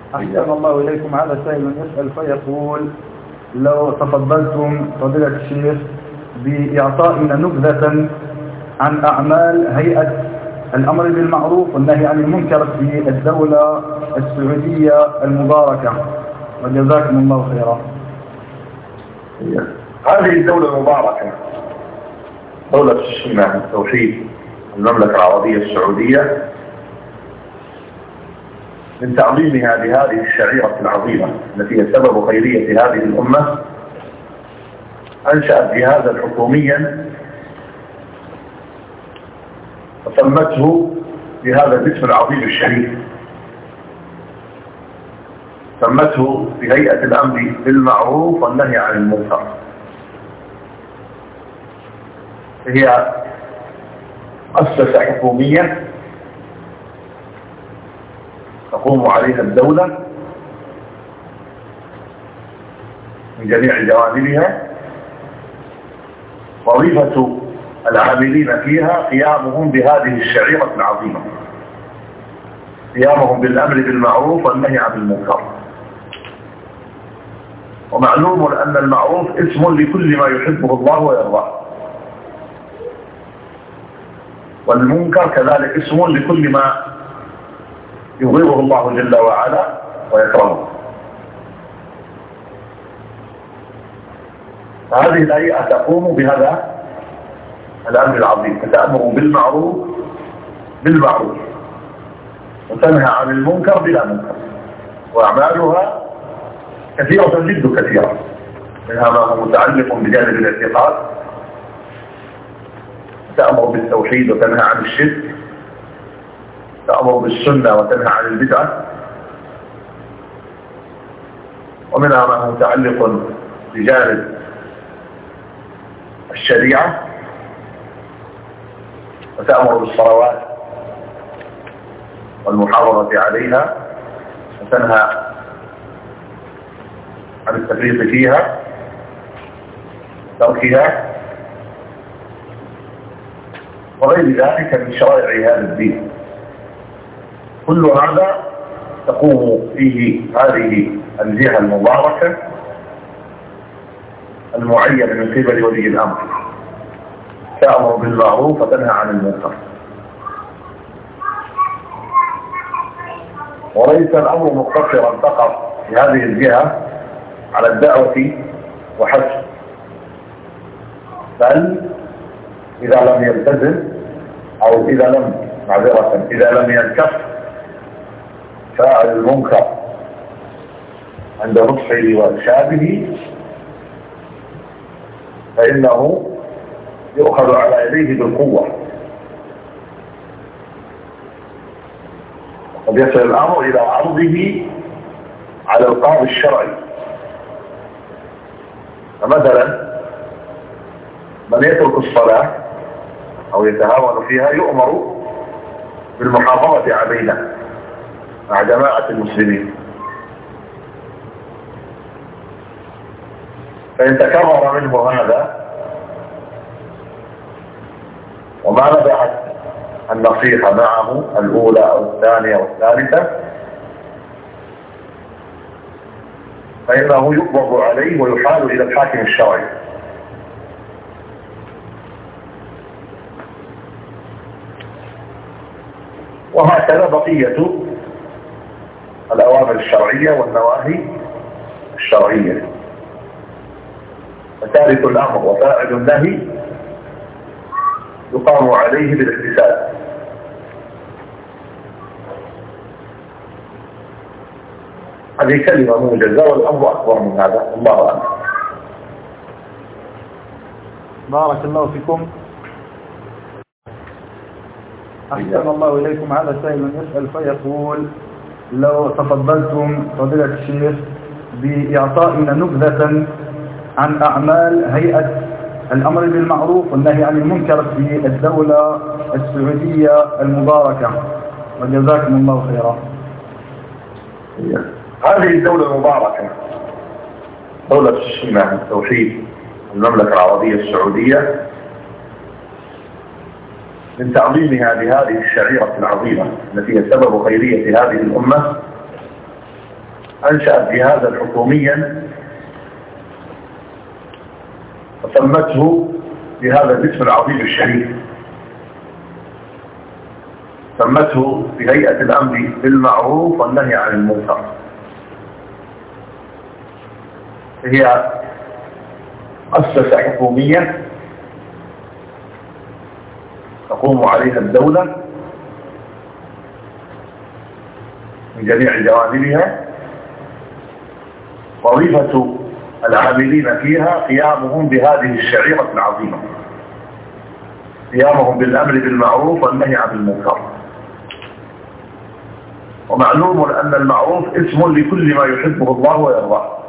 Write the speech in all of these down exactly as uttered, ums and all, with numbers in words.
أحسن الله إليكم. هذا سائل يسأل فيقول: لو تفضلتم فضيلة الشيخ بإعطائنا نبذة عن أعمال هيئة الأمر بالمعروف والنهي عن المنكر في الدولة السعودية المباركة، وجزاكم الله خيرا. هذه الدولة المباركة دولة السنة والتوحيد، المملكة العربية السعودية، من تعظيمها لهذه الشعيرة العظيمة التي هي سبب خيرية هذه الأمة، أنشأت جهازا حكوميا وسمته بهذا الاسم العظيم الشريف، سمته بهيئة الأمر بالمعروف والنهي عن المنكر. هي مؤسسة حكومية تقوم عليها الدولة من جميع جوانبها. وظيفة العاملين فيها قيامهم بهذه الشعيرة العظيمة، قيامهم بالأمر بالمعروف والنهي عن المنكر. ومعلوم أن المعروف اسم لكل ما يحبه الله ويرضاه، والمنكر كذلك اسم لكل ما يغيظه الله جل وعلا ويكرمه. فهذه الهيئة تقوم بهذا الأمر العظيم، فتأمر بالمعروف بالمعروف وتنهى عن المنكر بلا منكر، وأعمالها كثيرة جد كثيرة، منها ما هو متعلق بجانب الاعتقاد، تأمر بالتوحيد وتنهى عن الشرك، تأمر بالسنة وتنهى عن البدعة، ومنها ما هو متعلق بجانب الشريعة، وتأمر بالصلوات والمحافظة عليها، وتنهى عن التفريط فيها تركها، وغير ذلك من شرائع هذا الدين. كل هذا تقوم فيه هذه الجهة المباركة المعينة من قبل ولي الأمر، تأمر بالمعروف وتنهى عن المنكر. وليس الأمر مقتصرا فقط في هذه الجهة على الدعوة وحسب، بل إذا لم يلتزم أو إذا لم معذرة إذا لم ينكف فاعل المنكر عند نصحه وإرشاده فإنه يؤخذ على يديه بالقوة، وقد يصل الأمر إلى عرضه على القاضي الشرعي. فمثلا من يترك الصلاة أو يتهاون فيها يؤمر بالمحافظة عليها مع جماعة المسلمين، فإن تكرر منه هذا وما نبعت النصيحة معه الأولى أو الثانية والثالثة فإنه يقبض عليه ويحال إلى الحاكم الشرعي. وهكذا بقية الأوامر الشرعية والنواهي الشرعية. فتارك الأمر وفاعل النهي يقام عليه بالاحتساب. هذه كلمة موجزة والأمر أكبر من هذا، الله أعلم. بارك الله فيكم. أحسن الله إليكم. هذا سائل يسأل فيقول: لو تفضلتم فضيلة الشيخ بإعطائنا نبذة عن أعمال هيئة الأمر بالمعروف والنهي عن المنكر في الدولة السعودية المباركة، وجزاكم الله خيرا. هذه الدولة المباركة دولة السنة والتوحيد، المملكة العربية السعودية، من تعظيمها لهذه الشعيرة العظيمة التي هي سبب خيرية هذه الأمة، أنشأت جهازا حكوميا وسمته بهذا الاسم العظيم الشريف، سمته بهيئة الأمر بالمعروف والنهي عن المنكر. هي مؤسسة حكومية تقوم عليها الدولة من جميع جوانبها، وظيفة العاملين فيها قيامهم بهذه الشعيرة العظيمة، قيامهم بالأمر بالمعروف والنهي عن المنكر. ومعلوم أن المعروف اسم لكل ما يحبه الله ويرضاه،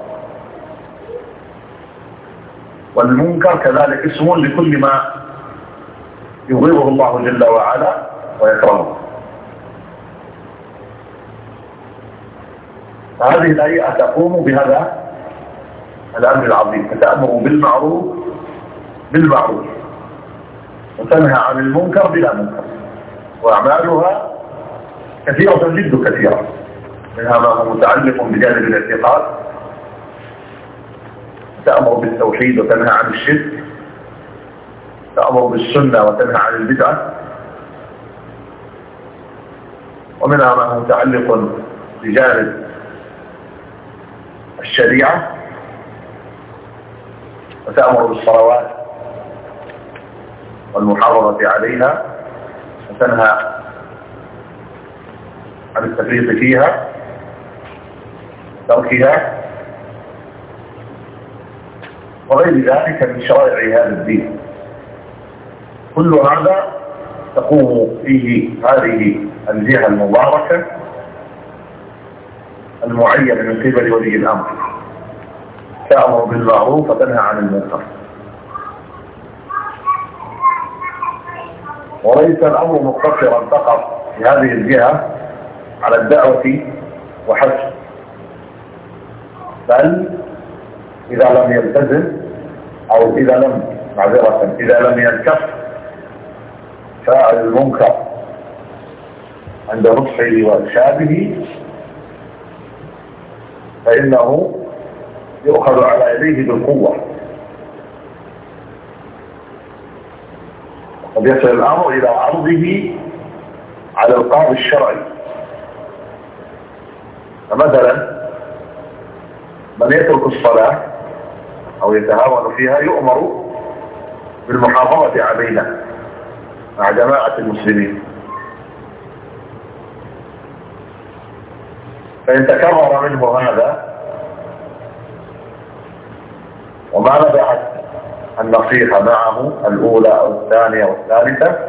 والمنكر كذلك اسم لكل ما يغضبه الله جل وعلا ويكرهه. هذه الهيئة تقوم بهذا الأمر العظيم، تأمر بالمعروف بالمعروف وتنهى عن المنكر بلا منكر، وأعمالها كثيرة جد كثيرة، منها ما هو متعلق بجانب الاعتقاد، تأمر بالتوحيد وتنهى عن الشرك، تأمر بالسنة وتنهى عن البدعة، ومنها ما هو متعلق بجانب الشريعة، وتأمر بالصلوات والمحافظة عليها، وتنهى عن التفريط فيها تركها، وغير ذلك من شرائع هذا الدين. كل هذا تقوم فيه هذه الجهة المباركة المعينة من قبل ولي الأمر، تأمر بالمعروف وتنهى عن المنكر. وليس الأمر مقتصرا فقط في هذه الجهة على الدعوة وحسب، بل إذا لم يلتزم أو إذا لم معذرة إذا لم ينكف فاعل المنكر عند نصحه وإرشاده فإنه يؤخذ على يديه بالقوة، وقد يصل الأمر إلى عرضه على القاضي الشرعي. فمثلا من يترك الصلاة أو يتهاون فيها يؤمر بالمحافظة عليها مع جماعة المسلمين، فإن تكرر منه هذا وما نبعت النصيحة معه الأولى أو الثانية والثالثة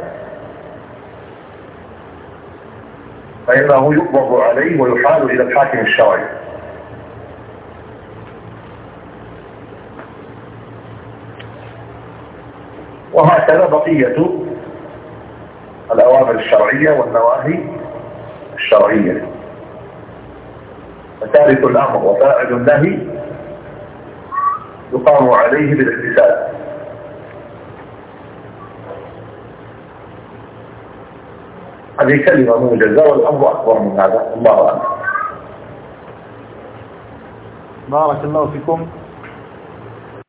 فإنه يقبض عليه ويحال إلى الحاكم الشرعي. وهكذا بقية الأوامر الشرعية والنواهي الشرعية. فتارك الأمر وفاعل النهي يقام عليه بالاحتساب. هذه كلمة موجزة والأمر أكبر من هذا، الله أعلم. بارك الله فيكم.